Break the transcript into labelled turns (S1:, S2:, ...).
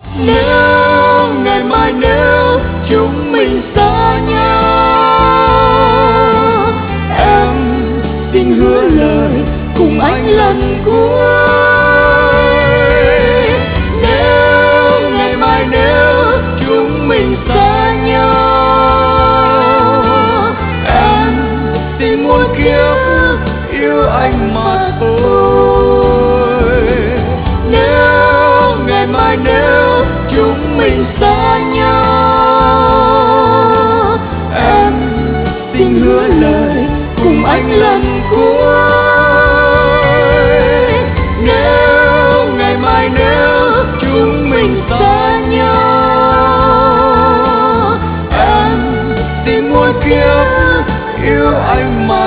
S1: Nếu ngày mai nếu chúng mình xa nhau, em xin hứa lời cùng anh lần cuối. Nếu ngày mai nếu chúng mình xa nhau, em xin muôn kiếp yêu anh mà thôi. Nếu ngày mai nếu chúng mình xa nhau, em xin hứa lời cùng anh lần cuối. Nếu ngày mai nếu chúng mình xa nhau, em xin muôn kiếp yêu anh mà